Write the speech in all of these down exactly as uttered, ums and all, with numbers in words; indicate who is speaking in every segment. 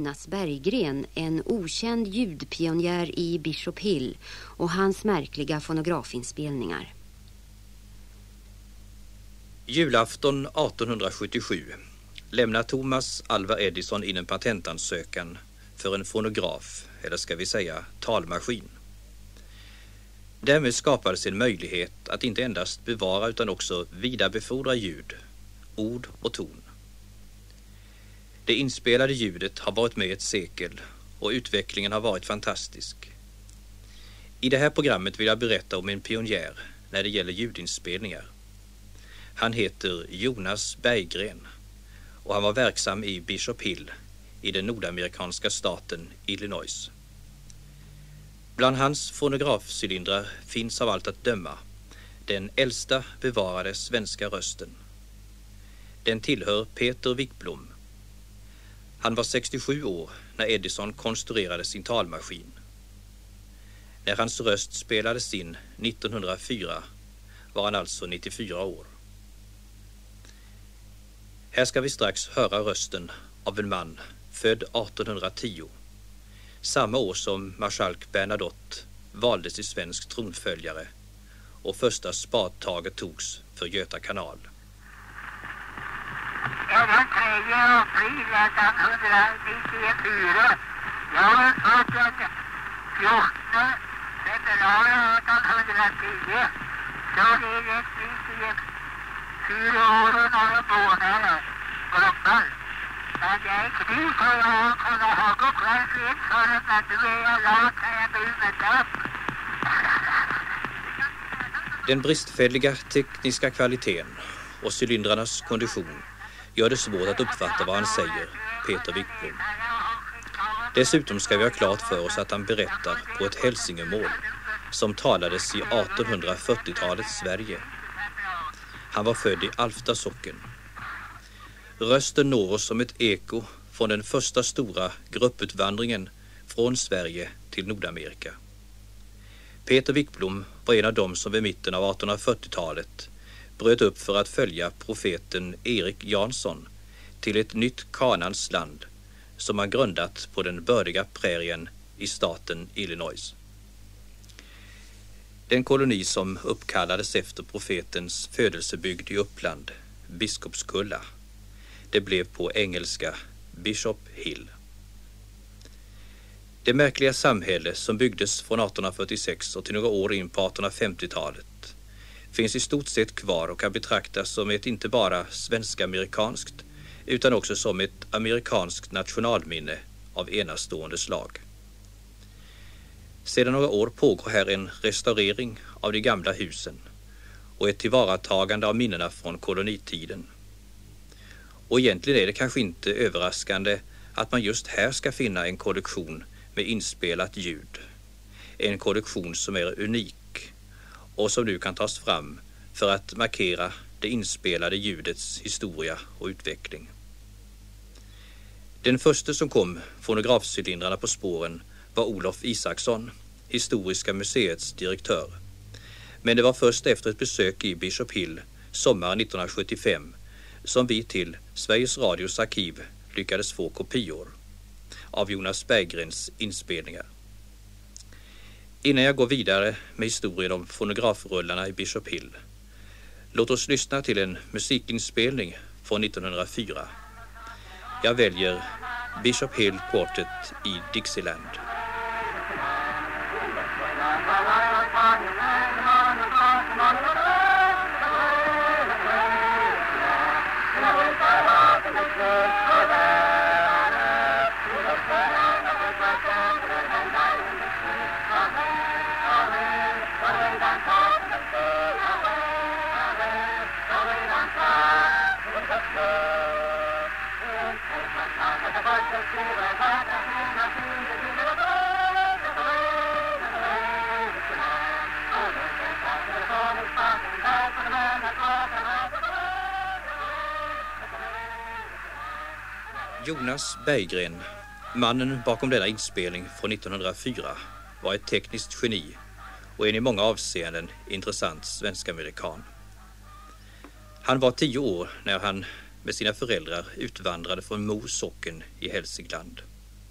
Speaker 1: Jonas Berggren, en okänd ljudpionjär i Bishop Hill, och hans märkliga fonografinspelningar.
Speaker 2: Julafton artonhundrasjuttiosju lämnar Thomas Alva Edison in en patentansökan för en fonograf, eller ska vi säga talmaskin. Därmed skapades en möjlighet att inte endast bevara utan också vidarebefordra ljud, ord och ton. Det inspelade ljudet har varit med ett sekel och utvecklingen har varit fantastisk. I det här programmet vill jag berätta om en pionjär när det gäller ljudinspelningar. Han heter Jonas Berggren och han var verksam i Bishop Hill i den nordamerikanska staten Illinois. Bland hans fonografcylindrar finns av allt att döma den äldsta bevarade svenska rösten. Den tillhör Peter Wickblom. Han var sextiosju år när Edison konstruerade sin talmaskin. När hans röst spelades in nittonhundrafyra var han alltså nittiofyra år. Här ska vi strax höra rösten av en man född artonhundratio, samma år som marskalk Bernadotte valdes till svensk tronföljare och första spadtaget togs för Göta kanal.
Speaker 3: Ja, den tredje april nittonhundranittiofyra. Jag är född den fjortonde februari artonhundratio. Så det är det nittiofyra år och några månader. Gruppen. Men jag är krig och jag kunde ha gått kväll fint för att du är jag lag kan jag bli med upp.
Speaker 2: Den bristfälliga tekniska kvaliteten och cylindrarnas kondition gör det svårt att uppfatta vad han säger, Peter Wickblom. Dessutom ska vi ha klart för oss att han berättar på ett hälsingemål som talades i artonhundrafyrtiotalets Sverige. Han var född i Alfta socken. Rösten når oss som ett eko från den första stora grupputvandringen från Sverige till Nordamerika. Peter Wickblom var en av dem som vid mitten av artonhundrafyrtiotalet bröt upp för att följa profeten Erik Jansson till ett nytt Kanans land som han grundat på den bördiga prärien i staten Illinois. Den koloni som uppkallades efter profetens födelsebygd i Uppland, Biskopskulla, det blev på engelska Bishop Hill. Det märkliga samhälle som byggdes från artonhundrafyrtiosex och till några år in på artonhundrafemtiotalet finns i stort sett kvar och kan betraktas som ett inte bara svensk-amerikanskt utan också som ett amerikanskt nationalminne av enastående slag. Sedan några år pågår här en restaurering av de gamla husen och ett tillvaratagande av minnena från kolonitiden. Och egentligen är det kanske inte överraskande att man just här ska finna en kollektion med inspelat ljud. En kollektion som är unik och som nu kan tas fram för att markera det inspelade ljudets historia och utveckling. Den första som kom fonografcylindrarna på spåren var Olof Isaksson, Historiska museets direktör. Men det var först efter ett besök i Bishop Hill sommaren nittonhundrasjuttiofem som vi till Sveriges Radios arkiv lyckades få kopior av Jonas Berggrens inspelningar. Innan jag går vidare med historien om fonografrullarna i Bishop Hill, låt oss lyssna till en musikinspelning från nittonhundrafyra. Jag väljer Bishop Hill Quartet i Dixieland. Jonas Berggren, mannen bakom denna inspelning från nittonhundrafyra, var ett tekniskt geni och en i många avseenden intressant svensk-amerikan. Han var tio år när han med sina föräldrar utvandrade från Mo socken i Hälsingland.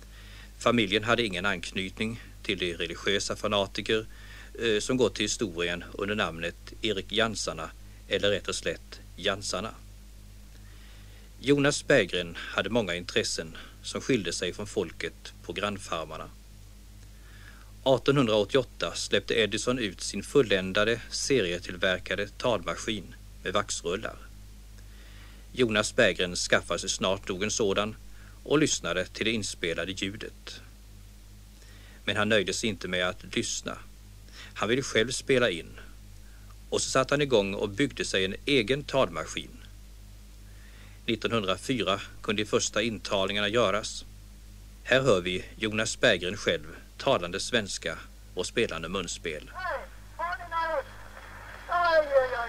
Speaker 2: Familjen hade ingen anknytning till de religiösa fanatiker eh, som gått till historien under namnet Erik Jansarna eller rätt och slätt Jansarna. Jonas Berggren hade många intressen som skilde sig från folket på grannfarmarna. artonhundraåttioåtta släppte Edison ut sin fulländade serietillverkade talmaskin med vaxrullar. Jonas Berggren skaffade sig snart nog en sådan och lyssnade till det inspelade ljudet. Men han nöjde sig inte med att lyssna. Han ville själv spela in. Och så satte han igång och byggde sig en egen talmaskin. nittonhundrafyra kunde de första intalningarna göras. Här hör vi Jonas Berggren själv talande svenska och spelande munspel.
Speaker 3: Hej, har ni något? Oj, oj, oj.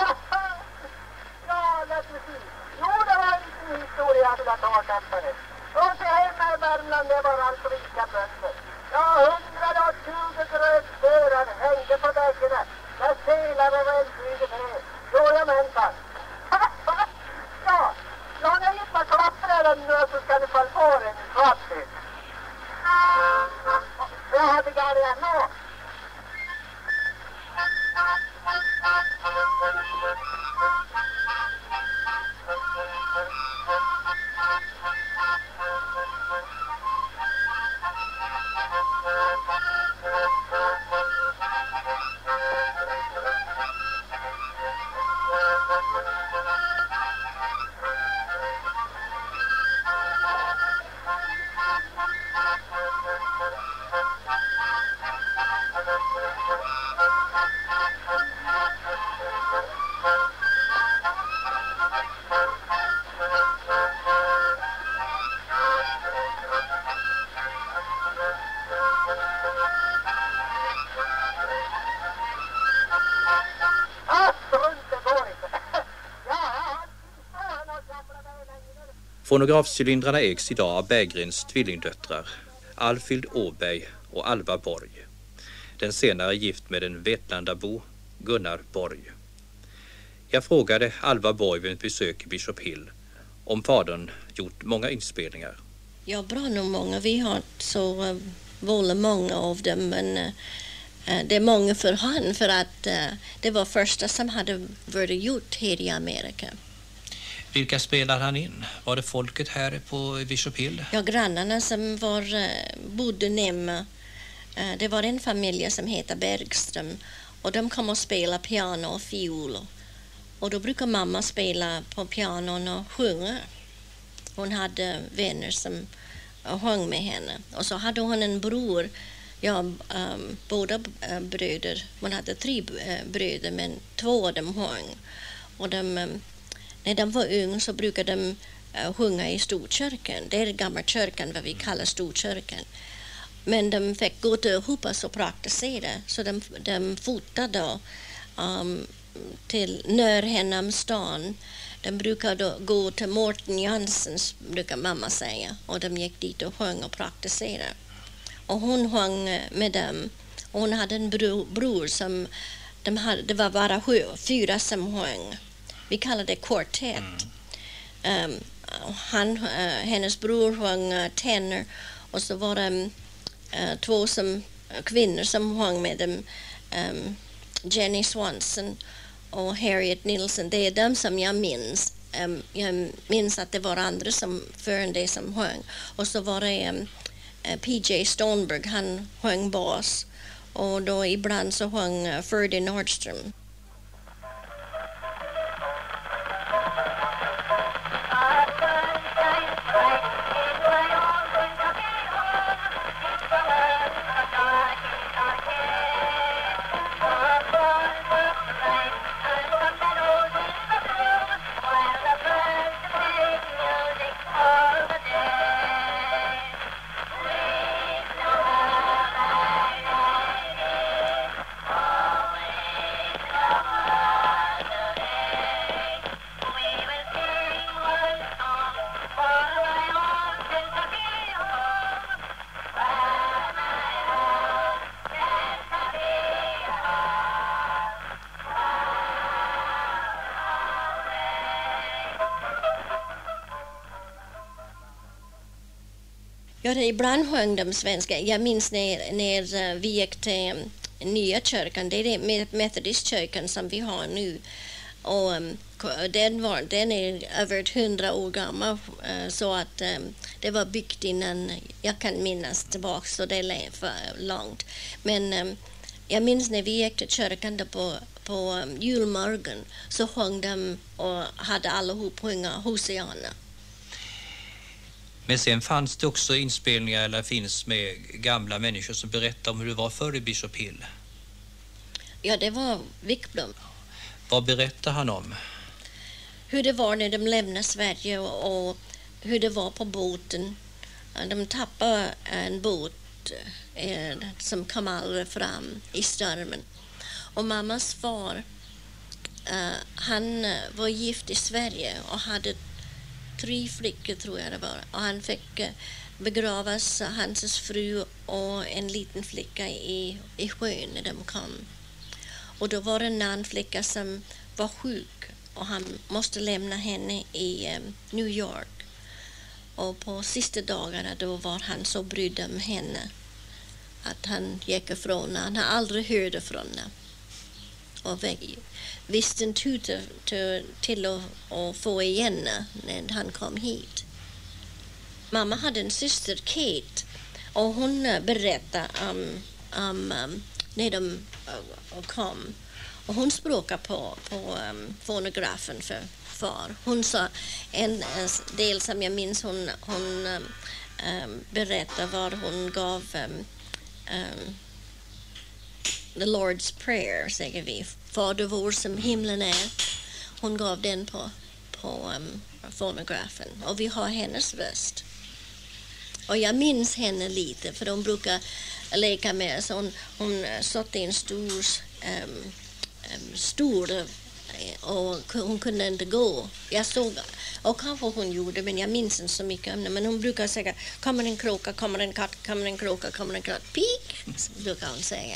Speaker 3: Ja, lät mig se. Jo, det var en liten historia till att ha kampare. Och så hemma i Värmland, det var allt rika bönder. Ja, hundrade och tjugo grötförar hängde på däcken. Där selar och välflyget är. Jojamensan. Ja, ja, när ni bara klappar den nu så ska ni få få den i svarthet. Jag hade gärna nå.
Speaker 2: Fonografcylindrarna ägs idag av Berggrens tvillingdöttrar Alfhild Åberg och Alva Borg. Den senare är gift med en Vetlandabo, Gunnar Borg. Jag frågade Alva Borg vid ett besök i Bishop Hill om fadern gjort många inspelningar.
Speaker 4: Ja, bra nog många. Vi har så uh, väldigt många av dem, men uh, det är många för han för att uh, det var första som hade varit gjort här i Amerika.
Speaker 2: Vilka spelar han in? Var det folket här på Bishop Hill?
Speaker 4: Ja, grannarna som var, uh, bodde nämma. Uh, det var en familj som heter Bergström och de kom och spela piano och fiol. Och då brukar mamma spela på pianon och sjunga. Hon hade vänner som sjöng med henne. Och så hade hon en bror, ja, um, båda uh, bröder. Hon hade tre uh, bröder, men två av dem sjöng. Och de, um, när de var unga så brukade de uh, sjunga i Storkyrkan. Det är gamla kyrkan, vad vi kallar Storkyrkan. Men de fick gå till Hoppas och praktisera. Så de, de fotade um, till Nörhenamstan. De brukade gå till Morten Janssens, brukar mamma säga. Och de gick dit och sjöng och praktiserade. Och hon sjöng med dem. Och hon hade en bro, bror som, de hade, det var bara sju, fyra som sjöng. Vi kallar det kvartett. Mm. Um, han, uh, hennes bror sjöng uh, tenor. Och så var det uh, två som, uh, kvinnor som sjöng med dem. Um, Jenny Swanson och Harriet Nilsson. Det är de som jag minns. Um, jag minns att det var andra som förrän det som sjöng. Och så var det um, uh, P J Stoneberg, han sjöng bas. Och då ibland så sjöng uh, Ferdy Nordström.
Speaker 3: Oh,
Speaker 4: Ja, det, ibland sjöng de svenska. Jag minns när, när vi gick till nya kyrkan, det är det metodistkyrkan som vi har nu. Och um, den, var, den är över hundra år gammal, uh, så att um, det var byggt innan jag kan minnas tillbaka, så det är för långt. Men um, jag minns när vi gick till kyrkan där på, på um, julmorgon, så sjöng de och hade allihop sjunga Hosianna.
Speaker 2: Men sen fanns det också inspelningar, eller finns, med gamla människor som berättar om hur det var förr i Bishop Hill.
Speaker 4: Ja, det var Wikblom.
Speaker 2: Vad berättar han om?
Speaker 4: Hur det var när de lämnade Sverige och, och hur det var på båten. De tappade en båt eh, som kom aldrig fram i stormen. Och mammas far, eh, han var gift i Sverige och hade tre flickor, tror jag det var. Och han fick eh, begravas, hans fru och en liten flicka i, i sjön när de kom. Och då var det en annan flicka som var sjuk och han måste lämna henne i um, New York. Och på sista dagarna då var han så brydd om henne att han gick ifrån henne. Han har aldrig hört från henne. Och visste inte hur till, till, till att, att få igen när han kom hit. Mamma hade en syster, Kate, och hon berättade om, om um, när de uh, kom. Och hon språkade på, på um, fonografen för far. Hon sa en del som jag minns, hon, hon um, um, berättade vad hon gav um, um, The Lord's Prayer, säger vi. Fader vår som himlen är. Hon gav den på, på um, fonografen. Och vi har hennes röst. Och jag minns henne lite, för de brukar leka med. Så hon, hon satt i en stor, um, um, stor och hon kunde inte gå. Jag såg, och kanske hon gjorde, men jag minns inte så mycket om det. Men hon brukar säga, kommer en kråka, kommer en katt, kommer en kråka, kommer en katt, pik, brukar hon säga.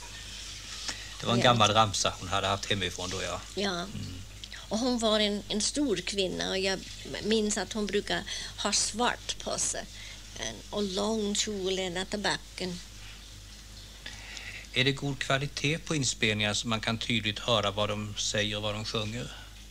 Speaker 2: Det var en ja. gammal ramsa hon hade haft hemifrån då, ja.
Speaker 4: Ja. Mm. Och hon var en, en stor kvinna, och jag minns att hon brukar ha svart på sig. Och lång kjol ända till backen.
Speaker 2: Är det god kvalitet på inspelningar så man kan tydligt höra vad de säger och vad de sjunger?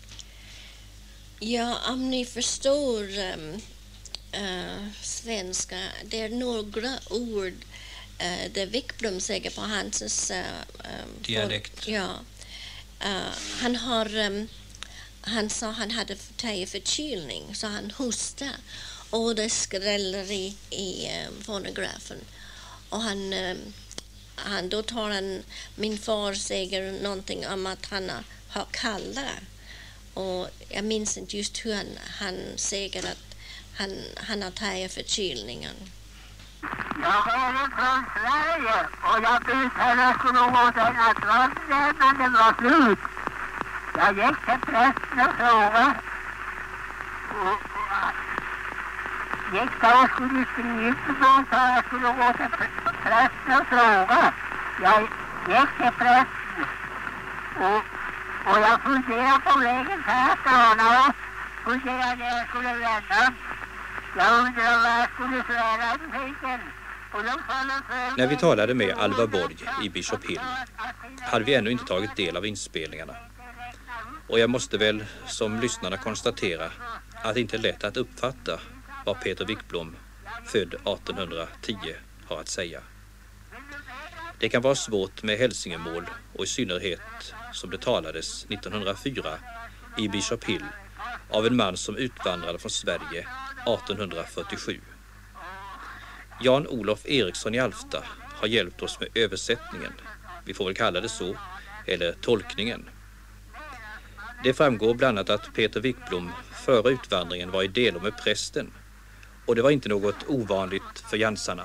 Speaker 4: Ja, om ni förstår um, uh, svenska, det är några ord uh, det Wikblom säger på hans uh, um,
Speaker 2: dialekt.
Speaker 4: For, ja. Uh, han har um, han sa han hade tagit förkylning, så han hostade. Och det skräller i, i um, fonografen. Och han, um, han, då tar han, min far säger någonting om att han har kalla. Och jag minns inte just hur han, han säger att han, han har tagit förkylningen.
Speaker 3: Jag kommer från Sverige och jag tillfälle skulle gå till nattvarden när det var slut. Jag gick till prästen och frågade. Och, och, gick då och skulle skriva på, så jag skulle gå till prästen och fråga. Jag gick till prästen och, och jag funderade på vägen härifrån och funderade att jag skulle vända. Jag undrade vad jag skulle svära i fiken.
Speaker 2: När vi talade med Alva Borg i Bishop Hill hade vi ännu inte tagit del av inspelningarna. Och jag måste väl som lyssnarna konstatera att det inte är lätt att uppfatta vad Peter Wikblom, född artonhundratio, har att säga. Det kan vara svårt med hälsingemål, och i synnerhet som det talades nittonhundrafyra i Bishop Hill av en man som utvandrade från Sverige artonhundrafyrtiosju. Jan-Olof Eriksson i Alfta har hjälpt oss med översättningen, vi får väl kalla det så, eller tolkningen. Det framgår bland annat att Peter Wikblom före utvandringen var i delo med prästen, och det var inte något ovanligt för jansarna.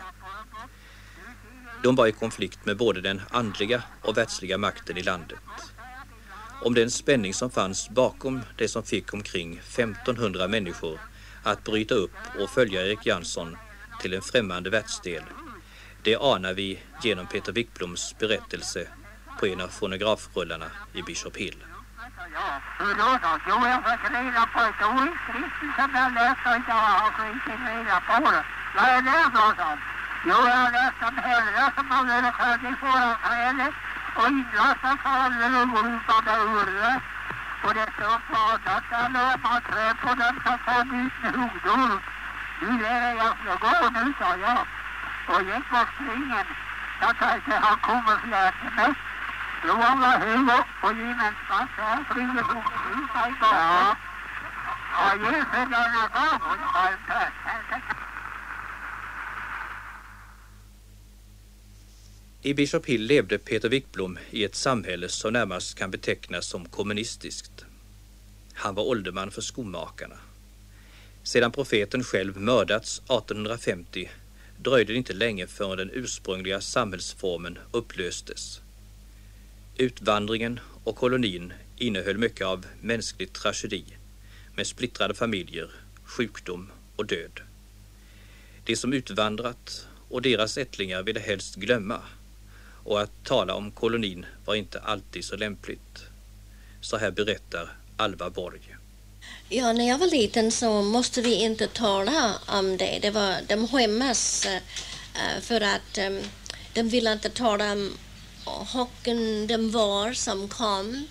Speaker 2: De var i konflikt med både den andliga och världsliga makten i landet. Om den spänning som fanns bakom det som fick omkring femtonhundra människor att bryta upp och följa Erik Jansson till en främmande världsdel, det anar vi genom Peter Wikbloms berättelse på en av fonografrullarna i Bishop Hill.
Speaker 3: Ja, hur då då? Jo, jag fick reda på ett oinskrift som jag läste och inte har skickat reda på det. Vad är det för sånt? Jo, jag läste om herrar som har varit född i fåranträdet och inlastat faller och ropade urre. Och det stod på att han lömade trä på den som kom ut med hodor. Nu lär jag få gå nu, sa jag. Och gick på springen. Jag tänkte han kommer fläta mig. Då var jag hög och gemensam så han flyger på ut mig bara. Ja. Och ge för denna gång och det var en pöselse.
Speaker 2: I Bishop Hill levde Peter Wickblom i ett samhälle som närmast kan betecknas som kommunistiskt. Han var ålderman för skomakarna. Sedan profeten själv mördats artonhundrafemtio dröjde det inte länge förrän den ursprungliga samhällsformen upplöstes. Utvandringen och kolonin innehöll mycket av mänsklig tragedi med splittrade familjer, sjukdom och död. De som utvandrat och deras ättlingar ville helst glömma, och att tala om kolonin var inte alltid så lämpligt. Så här berättar Alva Borg.
Speaker 4: Ja, när jag var liten så måste vi inte tala om det. Det var, de skämmas uh, för att um, de ville inte tala om hockeyn de var som kom.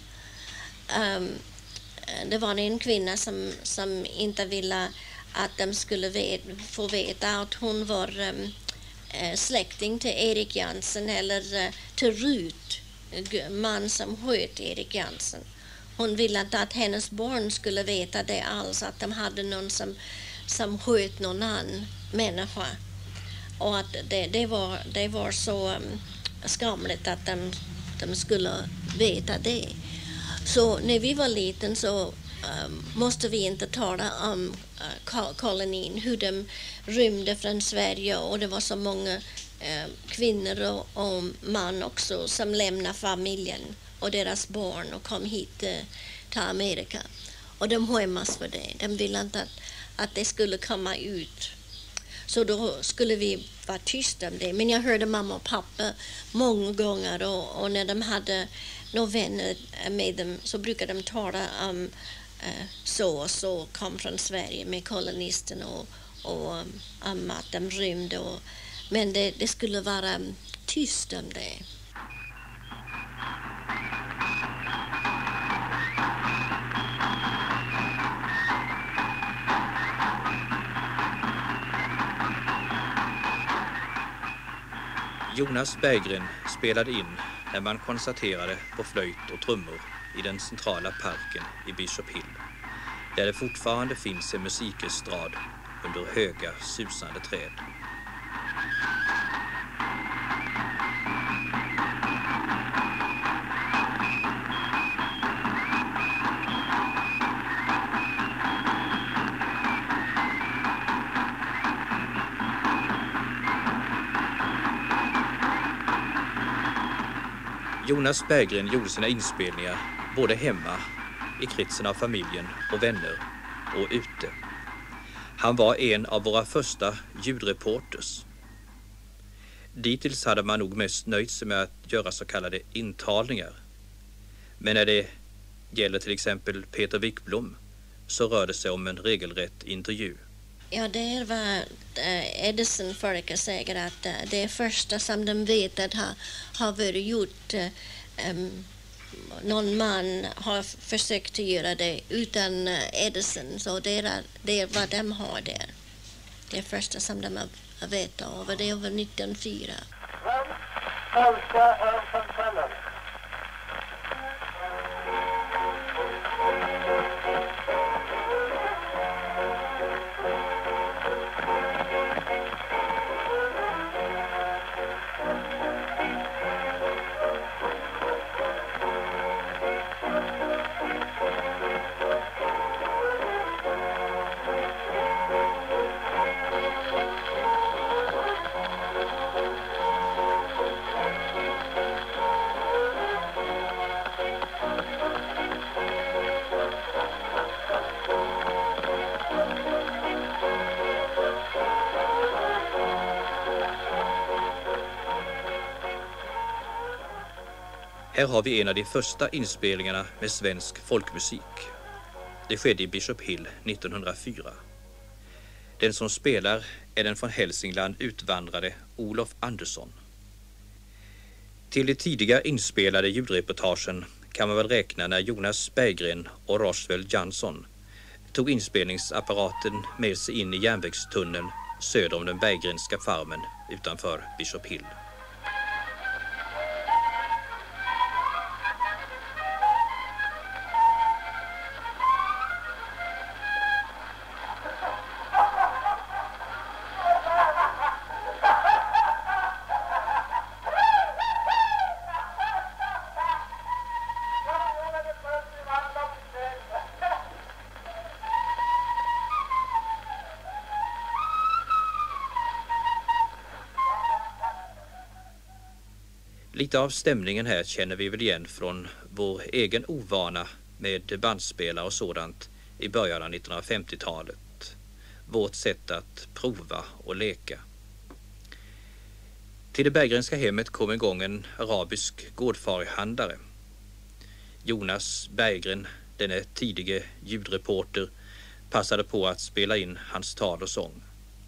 Speaker 4: Um, det var en kvinna som, som inte ville att de skulle vet, få veta att hon var um, släkting till Erik Jansen eller uh, till Rut, man som sköt Erik Jansen. Hon ville inte att hennes barn skulle veta det alls, att de hade någon som, som sköt någon annan människa. Och att det, det, var, det var så um, skamligt att de, de skulle veta det. Så när vi var liten så um, måste vi inte tala om uh, kolonin, hur de rymde från Sverige, och det var så många uh, kvinnor och, och man också som lämnade familjen och deras barn och kom hit uh, till Amerika. Och de skämmas för det. De ville inte att, att det skulle komma ut. Så då skulle vi vara tysta om det. Men jag hörde mamma och pappa många gånger, och, och när de hade några vänner med dem så brukade de tala om uh, så och så kom från Sverige med kolonisten och, och um, om att de rymde. Och, men det, det skulle vara um, tyst om det.
Speaker 2: Jonas Berggren spelade in när man konstaterade på flöjt och trummor i den centrala parken i Bishop Hill, där det fortfarande finns en musikestrad under höga susande träd. Jonas Berggren gjorde sina inspelningar både hemma, i kretsen av familjen och vänner, och ute. Han var en av våra första ljudreporters. Dittills hade man nog mest nöjt sig med att göra så kallade intalningar. Men när det gäller till exempel Peter Wickblom så rör det sig om en regelrätt intervju.
Speaker 4: Ja, det är vad uh, Edison folk säger, att uh, det är första som de vet att ha, har varit gjort. Uh, um, någon man har försökt att göra det utan uh, Edison, så det är, det är vad de har där. Det är första som de har vet av, och det är över nittonhundrafyra.
Speaker 2: Här har vi en av de första inspelningarna med svensk folkmusik. Det skedde i Bishop Hill nittonhundrafyra. Den som spelar är den från Hälsingland utvandrade Olof Andersson. Till de tidiga inspelade ljudreportagen kan man väl räkna när Jonas Berggren och Roswell Jansson tog inspelningsapparaten med sig in i järnvägstunneln söder om den Berggrenska farmen utanför Bishop Hill. Lite av stämningen här känner vi väl igen från vår egen ovana med bandspelare och sådant i början av nittonhundrafemtiotalet. Vårt sätt att prova och leka. Till det Berggrenska hemmet kom en gång en arabisk gårdfarihandlare. Jonas Berggren, denne tidige ljudreporter, passade på att spela in hans tal och sång.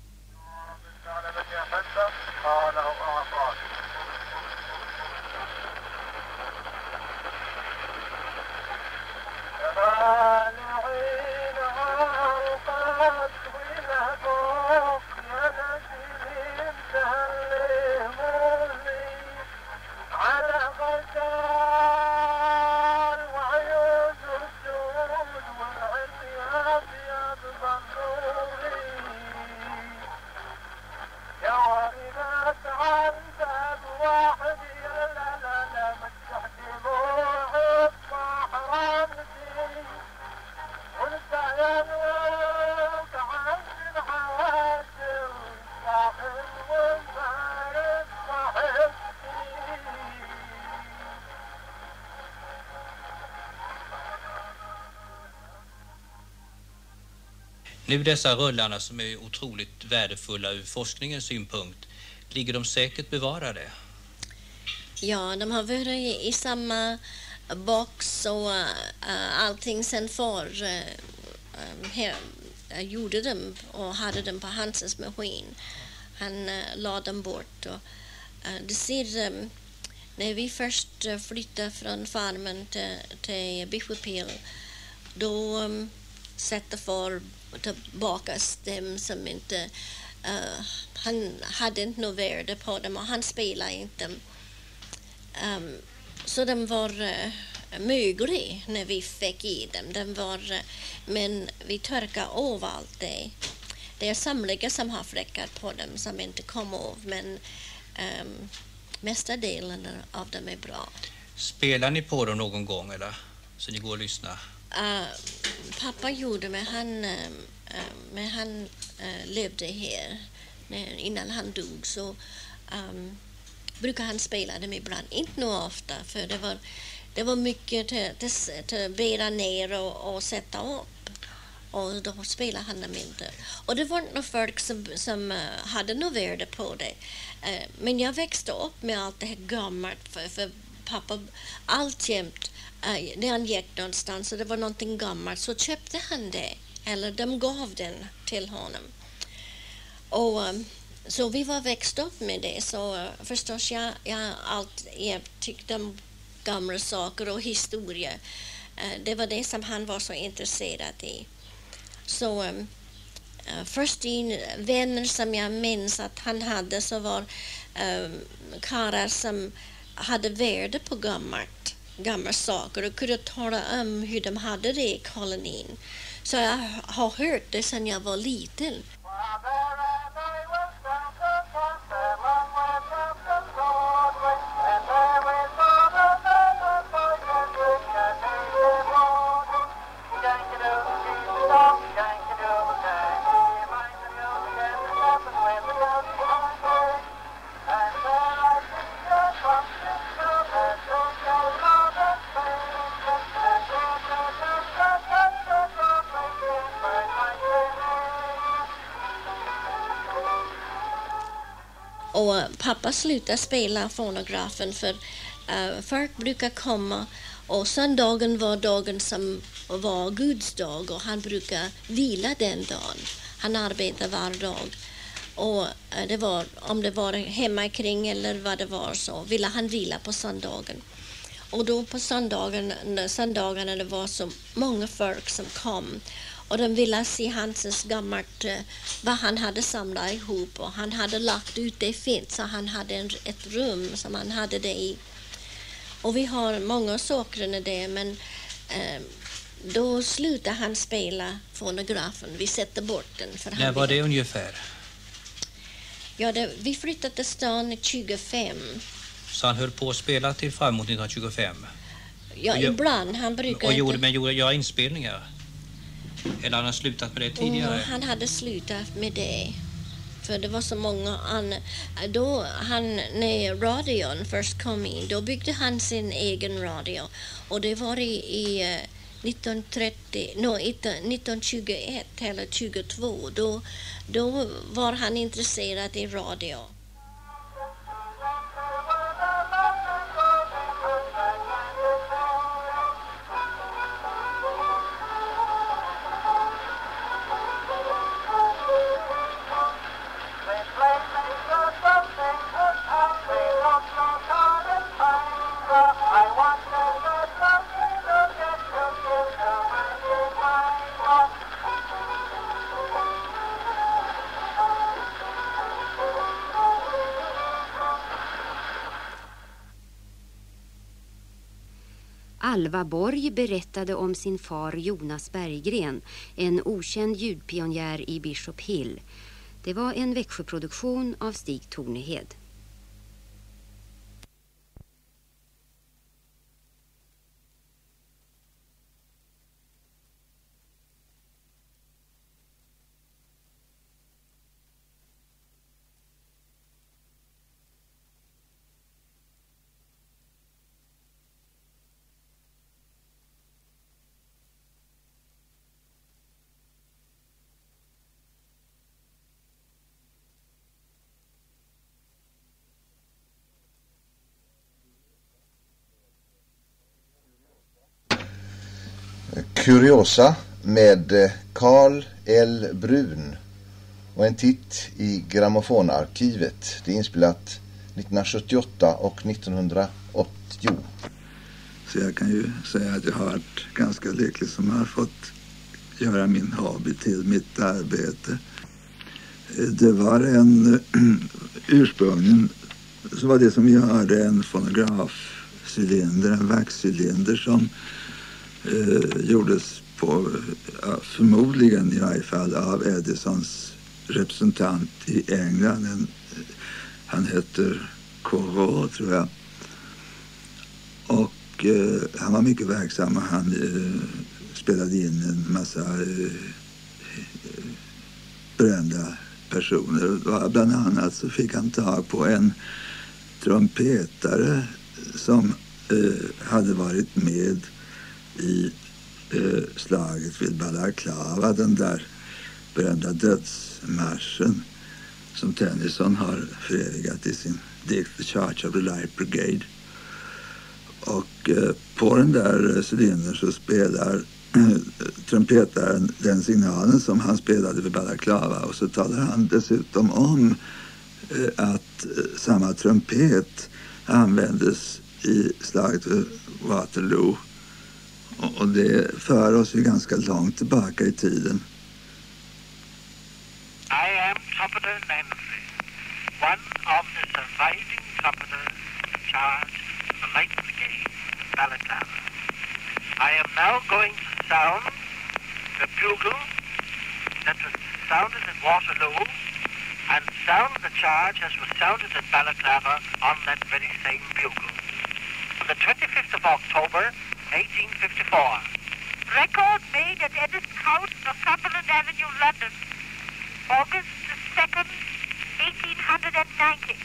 Speaker 2: Nu dessa rullarna som är otroligt värdefulla ur forskningens synpunkt, ligger de säkert bevarade?
Speaker 4: Ja, de har varit i, i samma box och uh, allting sen för uh, um, här, uh, gjorde dem och hade dem på Hansens maskin. Han uh, la dem bort. Och, uh, det ser, um, när vi först uh, flyttade från farmen till, till Bishop Hill, då um, sätter för tillbaka dem som inte uh, han hade inte något värde på dem och han spelade inte um, så de var uh, mögliga när vi fick i dem de var, uh, men vi torkade av allt det. Det är samliga som har fläckar på dem som inte kom av, men um, mesta delen av dem är bra.
Speaker 2: Spelar ni på dem någon gång eller så ni går och lyssnar?
Speaker 4: Uh, pappa gjorde, men han, uh, men han uh, levde här när, innan han dog, så um, brukar han spela dem ibland. Inte nog ofta, för det var, det var mycket till, till, till att bära ner och, och sätta upp. Och då spelade han dem inte. Och det var inte några folk som, som uh, hade något värde på det. Uh, men jag växte upp med allt det här gammalt, för, för pappa alltjämt Uh, när han gick någonstans och det var någonting gammalt så köpte han det, eller de gav den till honom. Och um, så vi var växt upp med det, så uh, förstås jag, jag, allt, jag tyckte om gamla saker och historia. Uh, det var det som han var så intresserad i. Så um, uh, först in vänner som jag minns att han hade, så var um, karlar som hade värde på gammalt. gamla saker och kunde tala om hur de hade det i kolonin. Så jag har hört det sedan jag var liten. Och pappa slutade spela fonografen för uh, folk brukar komma, och söndagen var dagen som var Guds dag och han brukar vila den dagen. Han arbetade var dag. Och det var, om det var hemma kring eller vad det var, så ville han vila på söndagen. Och då på söndagen, söndagarna det var så många folk som kom. Och de ville se hans gammalt, vad han hade samlat ihop. Och han hade lagt ut det fint, så han hade en, ett rum som han hade det i. Och vi har många saker i det, men eh, då slutade han spela fonografen. Vi sätter bort den. För
Speaker 2: När var det ungefär?
Speaker 4: Ja, det, vi flyttade till stan tjugofem.
Speaker 2: Så han höll på att spela till fram mot nittonhundratjugofem?
Speaker 4: Ja, jag, ibland. Han brukar
Speaker 2: och gjorde,
Speaker 4: inte...
Speaker 2: Men gjorde jag inspelningar? Eller han har slutat med det tidigare?
Speaker 4: Och han hade slutat med det. För det var så många an... Då han, när radion först kom in, då byggde han sin egen radio. Och det var i, i nittonhundratrettio, no, nittonhundratjugoett eller tjugotvå. Då, då var han intresserad i radio.
Speaker 1: Alva Borg berättade om sin far Jonas Berggren, en okänd ljudpionjär i Bishop Hill. Det var en Växjöproduktion av Stig Tornehed.
Speaker 5: Kuriosa med Carl L. Brun och en titt i grammofonarkivet. Det är inspelat nittonhundrasjuttioåtta och nittonhundraåttio.
Speaker 6: Så jag kan ju säga att jag har varit ganska lycklig som har fått göra min hobby till mitt arbete. Det var en ursprungligen så var det som vi hörde en fonografcylinder, en vaxcylinder som eh, gjordes på, ja, förmodligen i varje fall av Edisons representant i England. En, han heter Corot, tror jag. Och eh, han var mycket verksam och han eh, spelade in en massa eh, brända personer. Bland annat så fick han tag på en trumpetare som eh, hade varit med i eh, slaget vid Balaklava, den där brända dödsmarschen som Tennyson har förevigat i sin dikt The Charge of the Light Brigade. Och eh, på den där cylindern så spelar eh, trumpetaren den signalen som han spelade vid Balaklava, och så talar han dessutom om eh, att eh, samma trumpet användes i slaget vid Waterloo. Och, och det för oss ju ganska långt tillbaka i tiden.
Speaker 3: I am Trumpeter Nancy, one of the surviving trumpeters charged in the Light Brigade in Balaclava. I am now going to sound the bugle that was sounded at Waterloo and sound the charge as was sounded at Balaclava on that very same bugle. On the twenty-fifth of October, eighteen fifty-four.
Speaker 7: Record made at Edison House, Northumberland Avenue, London. August the second, eighteen ninety.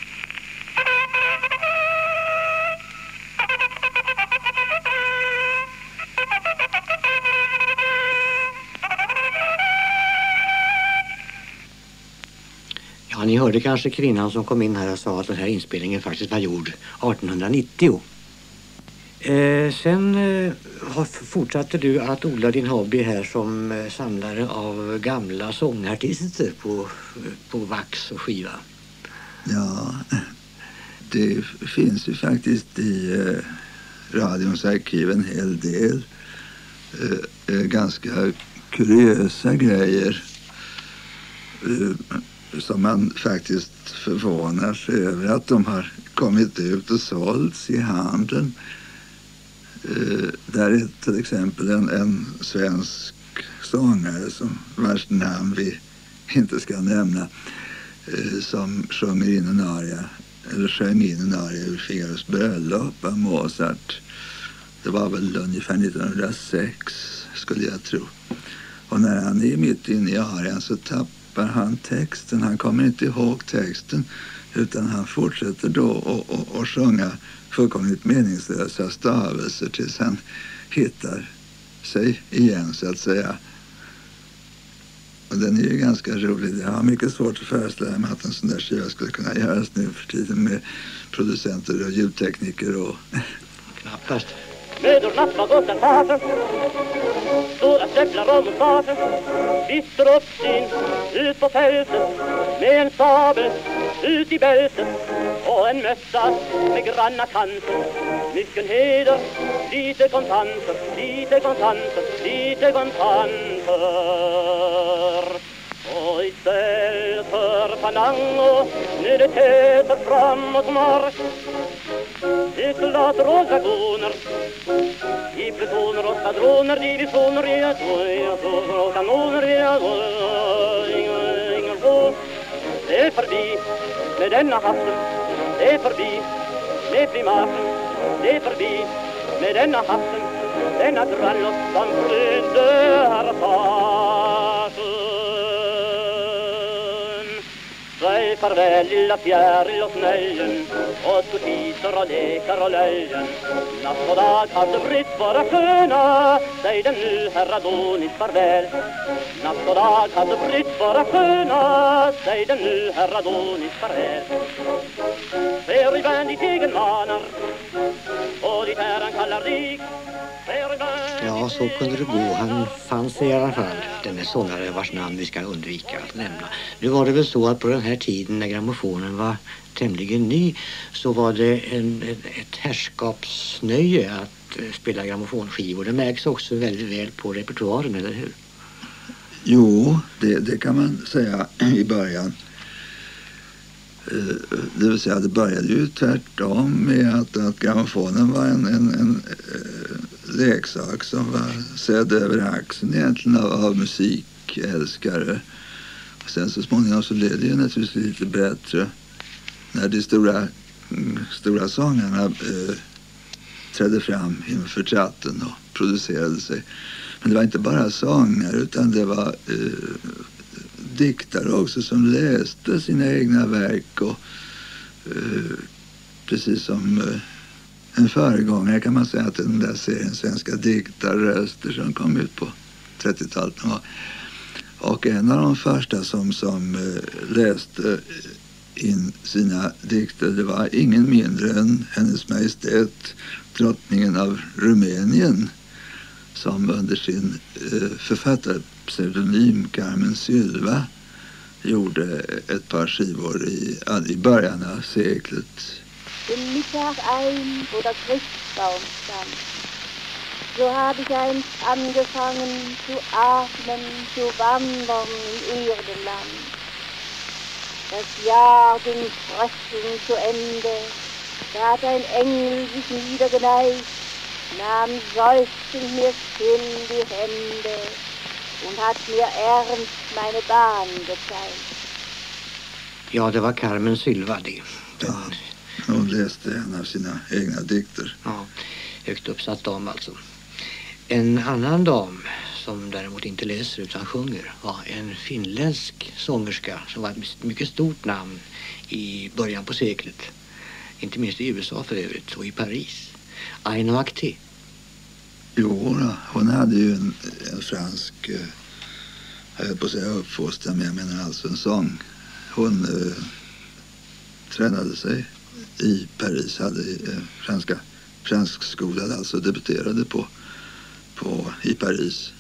Speaker 8: Ja, ni hörde kanske kvinnan som kom in här och sa att den här inspelningen faktiskt var gjord artonhundranittio. Eh, sen eh, har, fortsatte du att odla din hobby här som eh, samlare av gamla sångartister på, på vax och skiva.
Speaker 6: Ja, det finns ju faktiskt i eh, radions arkiv en hel del eh, eh, ganska kuriösa grejer eh, som man faktiskt förvånar sig över att de har kommit ut och sålts i handeln. Eh, där är till exempel en, en svensk sångare som vars namn vi inte ska nämna, eh, som sjunger in en aria, eller sjöng in en aria ur Figaros bröllop av Mozart. Det var väl ungefär nittonhundrasex skulle jag tro. Och när han är mitt inne i arian så tappar han texten. Han kommer inte ihåg texten utan han fortsätter då och, och, och sjunga fullkomligt meningslösa stavelser tills han hittar sig igen så att säga. Och den är ju ganska rolig. Jag har mycket svårt att föreställa mig att en sån där skiva skulle kunna göras nu för tiden med producenter och ljudtekniker och...
Speaker 8: Knappast.
Speaker 9: Mödor nappar gott en faser, stora stövlar och mustaser, visser upp sin ut på fältet med en sabel ut i bältet och en mössa med granna kanter. Mycken heder, lite kontanter, lite kontanter, lite kontanter. Och istället för fanango, nu det täter framåt marsch. I soldater och dragoner, i plutoner och skadroner, divisioner, i atomer och kanoner, i atomer. Det är förbi med denna hatten, det är förbi med primaten, det är förbi med denna hatten, denna drallop som prydde harpaten. Säg farväl lilla fjäril och snöjen, och skotiser och lekar och löjen. Natt och dag har du brytt våra sköna, säg den nu herr Adonis farväl. Natt och dag har du brytt våra sköna, säg den nu herr Adonis farväl. Ser i vän ditt egen manar, och ditt herran kallar rik.
Speaker 8: Ja, så kunde det gå. Han fanns i alla fall, den sångare vars namn vi ska undvika att nämna. Nu var det väl så att på den här tiden när grammofonen var tämligen ny så var det en, ett herrskapsnöje att spela grammofonskivor. Det märks också väldigt väl på repertoaren, eller hur?
Speaker 6: Jo, det, det kan man säga i början. Det vill säga, det började ju tvärtom med att, att grammofonen var en, en, en leksak som var sedd över axeln egentligen av, av musikälskare. Och sen så småningom så blev det ju naturligtvis lite bättre när de stora, stora sångarna eh, trädde fram inför chatten och producerade sig. Men det var inte bara sångare utan det var eh, diktare också som läste sina egna verk och eh, precis som eh, en föregångare kan man säga att den där serien svenska diktarröster som kom ut på trettiotalet. Och en av de första som, som eh, läste in sina dikter, det var ingen mindre än Hennes Majestät drottningen av Rumänien, som under sin eh, författarpseudonym Carmen Sylva gjorde ett par skivor i, i början av seklet.
Speaker 10: Den Mittag ein, wo der Christbaum stand, so habe ich einst angefangen zu atmen, zu wandern im Erdenland. Das Jahr ging fröstelnd zu Ende, da hat ein Engel sich niedergeneigt, nahm seufzend mir still die Hände und hat mir ernst meine Bahn gezeigt.
Speaker 8: Ja, det var Carmen Sylva det. Den...
Speaker 6: Ja, hon läste en av sina egna dikter.
Speaker 8: Ja, högt uppsatt dam alltså. En annan dam som däremot inte läser utan sjunger var en finländsk sångerska som var ett mycket stort namn i början på seklet. Inte minst i U S A för övrigt och i Paris. Aino Akti.
Speaker 6: Jo, hon hade ju en, en fransk, eh, jag höll på att säga uppfostran, men jag menar alltså en sång. Hon eh, tränade sig i Paris, hade eh, franska franskskolad, alltså debuterade på, på, i Paris.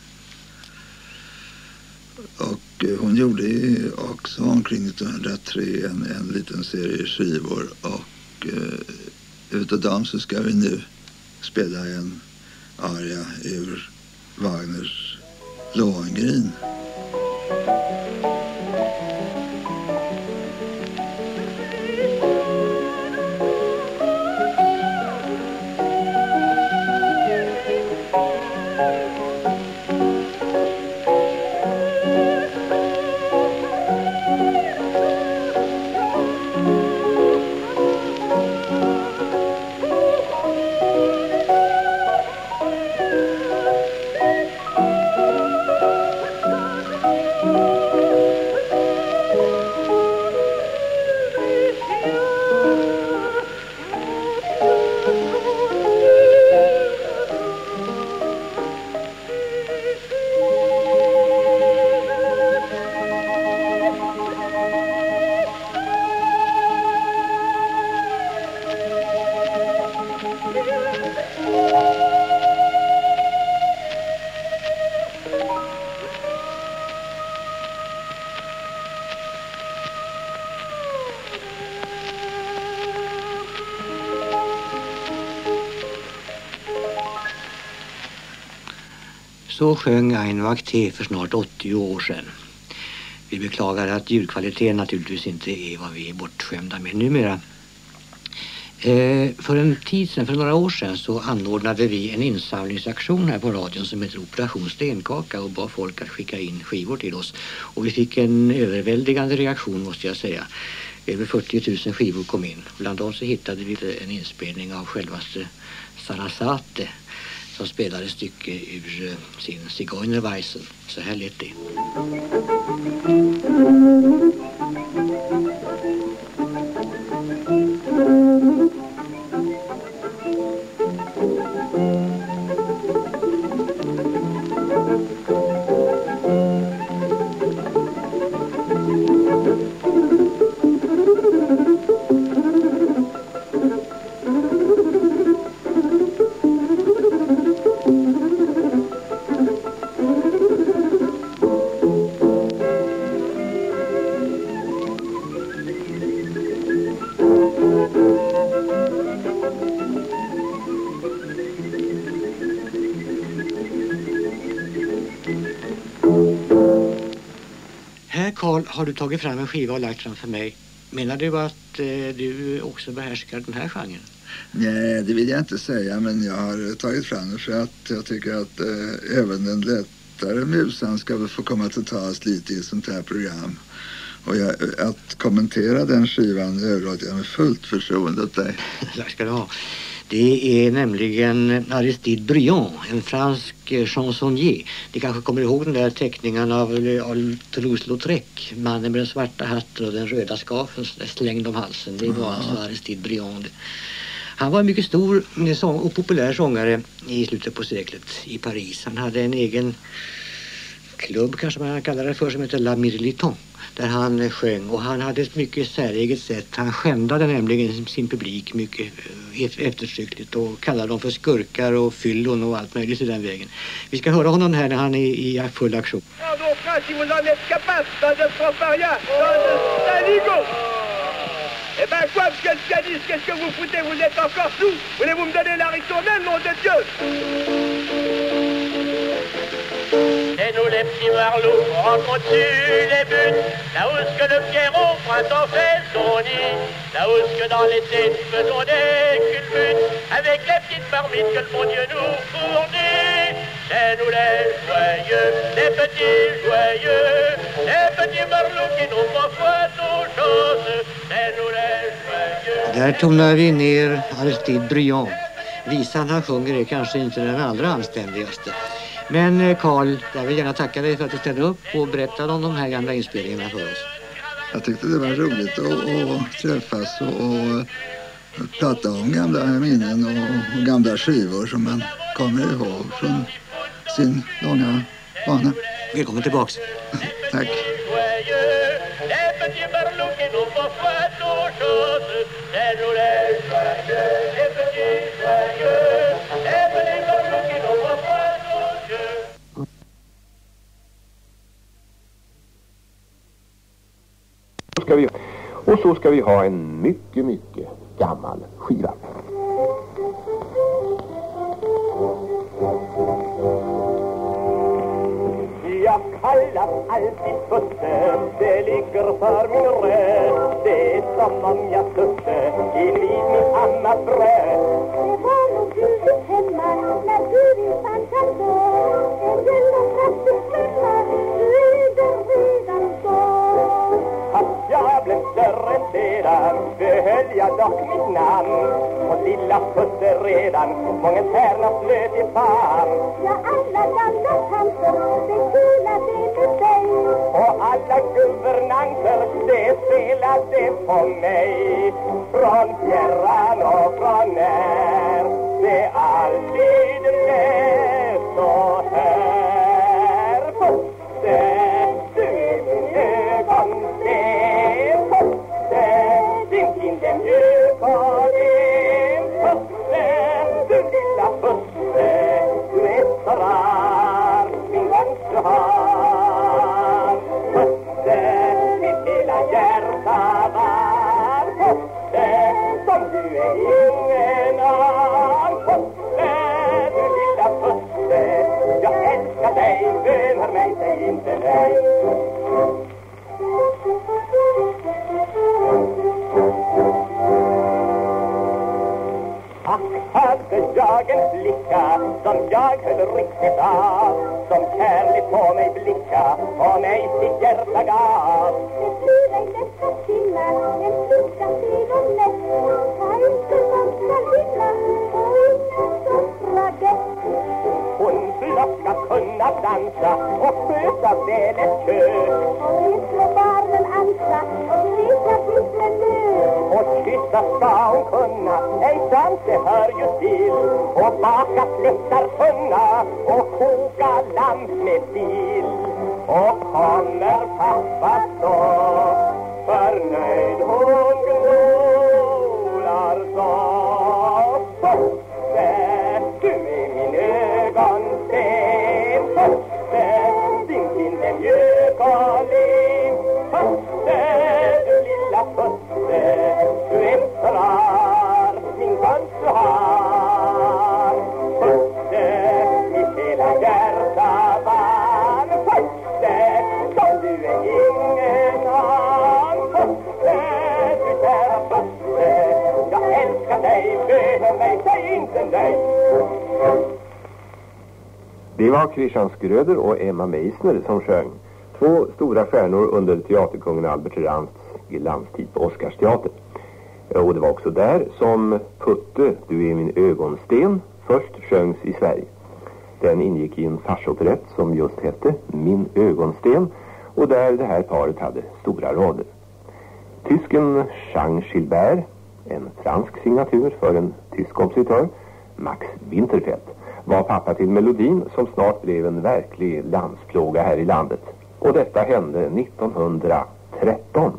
Speaker 6: Och hon gjorde också omkring nittonhundratre en, en liten serie skivor, och eh, utav dem så ska vi nu spela en aria ur Wagners Lohengrin.
Speaker 8: Så sjöng Aino Akté för snart åttio år sedan. Vi beklagar att ljudkvaliteten naturligtvis inte är vad vi är bortskämda med numera. Eh, för en tid sedan, för några år sedan, så anordnade vi en insamlingsaktion här på radion som heter Operation Stenkaka, och bad folk att skicka in skivor till oss. Och vi fick en överväldigande reaktion, måste jag säga. Över fyrtio tusen skivor kom in. Bland dem så hittade vi en inspelning av självaste Sarasate, som spelade ett stycke ur sin Zigeunerweisen. Så här lät det. Carl, har du tagit fram en skiva och lagt framför mig? Menar du att eh, du också behärskar den här genren?
Speaker 6: Nej, det vill jag inte säga, men jag har tagit fram det för att jag tycker att eh, även den lättare musan ska väl få komma till tas lite i ett sånt här program. Och jag, att kommentera den skivan överlåter jag med fullt förtroende åt dig.
Speaker 8: Tack ska du ha. Det är nämligen Aristide Briand, en fransk chansonnier. Ni kanske kommer ihåg den där teckningen av, av Toulouse-Lautrec, mannen med den svarta hatten och den röda skafen slängd om halsen. Det var alltså Aristide Briand. Han var en mycket stor sång och populär sångare i slutet på seklet i Paris. Han hade en egen klubb, kanske man kallar det för, som heter La Mirliton, där han sjöng, och han hade ett mycket säreget sätt. Han skändade nämligen sin publik mycket eftertryckligt och kallade dem för skurkar och fyllon och allt möjligt i den vägen. Vi ska höra honom här när han är i full aktion.
Speaker 11: Eh ben quoi, monsieur le pianiste, qu'est-ce que vous foutez? Vous êtes encore sous? Voulez-vous me donner la ritournelle, nom de Dieu?
Speaker 9: C'est nous les petits marlots, rentrons dessus les buts. Là où ce que le Pierrot printemps fait son nid. Là où ce que dans l'été nous faisons des culbutes. Avec les petites marmites que le bon Dieu nous fournit. C'est nous les joyeux, les petits joyeux. Les petits marlots qui n'ont pas foi nos choses. C'est nous les joyeux.
Speaker 8: Där tonar vi ner Aristide Briand. Visan han sjunger är kanske inte den allra anständigaste. Men Carl, jag vill gärna tacka dig för att du ställde upp och berättade om de här gamla inspelningarna för oss.
Speaker 6: Jag tyckte det var roligt att, att träffas och, och prata om gamla minnen och, och gamla skivor som man kommer ihåg från sin långa bana.
Speaker 8: Välkommen tillbaks.
Speaker 6: Tack.
Speaker 9: Les petits
Speaker 12: ska vi, och så ska vi ha en mycket, mycket gammal skiva.
Speaker 9: Jag kallas alltid Putte, det ligger för min röd. Det är som om jag sutte invid min ammas bröd.
Speaker 10: Det var nog gulligt hemma när du vill fanka så. En jävla kraftig kvinna, du är det redan så.
Speaker 9: Fast jag blev större sedan behöll jag dock mitt namn. Och lilla Putte redan många tärna flöt i famn.
Speaker 10: Ja, alla gamla tanter, det kulade för dig.
Speaker 9: Och alla guvernanter, det spelade på mig. Från fjärran och från när, det alltid blev så här. Putte, du är min ögonsten. Putte, din kind är mjuk och ren. Putte, du lilla Putte, du är så rar, min vän har. Putte, mitt hela hjärta var. Putte, som du är ingen annan. Putte, du lilla Putte, jag älskar dig, bönar mig, säg inte nej. Hade jag en flicka som jag höll riktigt av, som kärligt på mig blicka och mig sitt hjärta gav.
Speaker 10: Det blir dig lätt att finna en flicka till och lätt. Ta inte som ska vinna och ingen som fragett.
Speaker 9: Hon blott ska kunna dansa och sköta väl ett kök.
Speaker 10: Och slå barnen ansa och leka tills med lök.
Speaker 9: Och kyssa ska hon kunna, ej sant det hör ju till. Och baka slättar tunna och koka lamm med sill. Och kommer pappa så förnöjd hon grålar så. Putte, du är min ögonsten. Putte, din kind är mjuk och len. Putte, du lilla Putte, du är så rar, min dans du har. Putte, mitt hela hjärta var. Putte, som du är ingen annan. Putte, du kära Putte, jag älskar dig, bönar mig, säg inte nej.
Speaker 12: Det var Christian Skröder och Emma Meissner som sjöng. Två stora stjärnor under teaterkungen Albert Rants glanstid på Oscarsteatern. Och det var också där som Putte, du är min ögonsten, först sjöngs i Sverige. Den ingick i en farsoperett som just hette Min ögonsten, och där det här paret hade stora roller. Tysken Jean Gilbert, en fransk signatur för en tysk kompositör, Max Winterfeldt, var pappa till melodin som snart blev en verklig landsplåga här i landet. Och detta hände nittonhundratretton.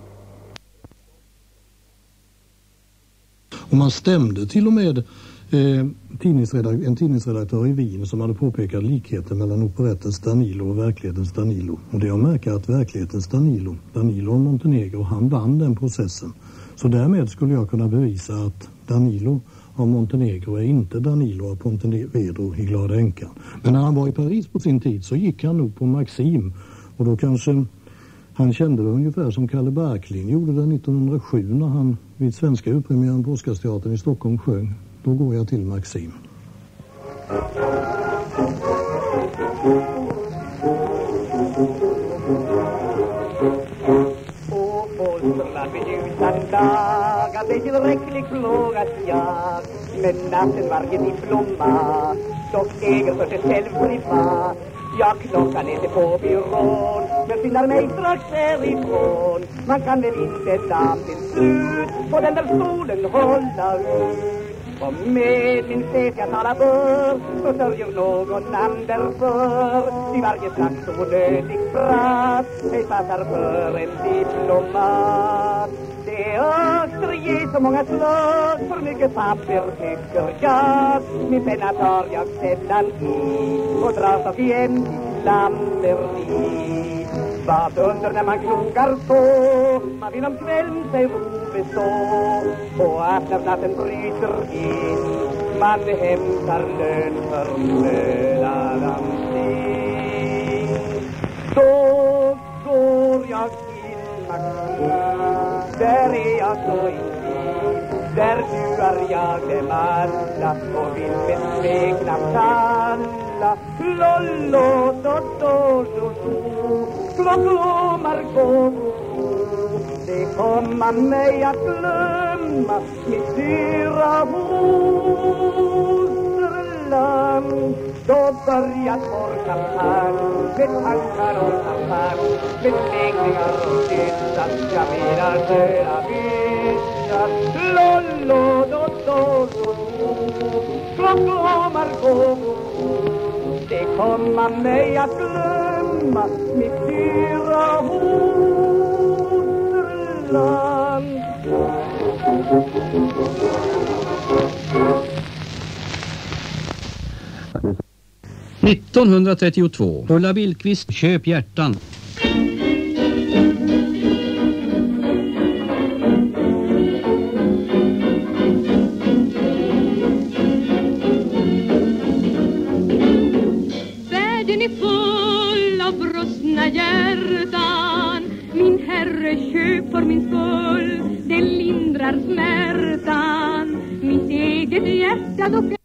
Speaker 13: Och man stämde till och med eh, tidningsredak- en tidningsredaktör i Wien som hade påpekat likheten mellan operettens Danilo och verklighetens Danilo. Och det är att märka att verklighetens Danilo, Danilo och Montenegro, han vann den processen. Så därmed skulle jag kunna bevisa att Danilo av Montenegro är inte Danilo av Pontevedra i Glada änkan. Men när han var i Paris på sin tid så gick han nog på Maxim, och då kanske han kände det ungefär som Kalle Barklin gjorde det nittonhundrasju när han vid svenska urpremiären på Oscarsteatern i Stockholm sjöng Då går jag till Maxim.
Speaker 9: Och folklarna utan dagar, det är tillräckligt plågat jag. Men natten varje din blomma, dock äger för sig själv privat. Jag knockar inte på byrån, men finnar mig strax härifrån. Man kan väl inte dagen till slut på den där stolen hålla ut. Och med min chef jag talar för, så sörjer någon namn därför. I varje slags onödig prat, ej passar för en diplomat. Det öster ger så många slag, för mycket papper tycker jag. Min penna tar jag sällan i, och dras av igen till lamperi. Vad under när man klokar så, man vill om kvällen sig ro bestå. Och att när natten bryter in, man hämtar lön för mödan sin. Då går jag till Maximo, där är jag så intill. Där duar jag dem alla och vill med smeknamn kalla. Lollo, dotto, jojo, klocko, margot. Det kommer mig att glömma mitt dyra fosterland. Då börjar vår kampanj med tankar och kampanj, med stegningar och dissar. Jag menar söra vissar. Lollo, dotto, jojo, klocko, margot. Det kommer mig att glömma mitt dyra fosterland.
Speaker 14: nittonhundratrettiotvå. Ulla Billqvist, Köp hjärtan.
Speaker 15: Världen är full av brustna hjärtan. Min herre, köp för min skull. Det lindrar smärtan. Mitt eget hjärta dock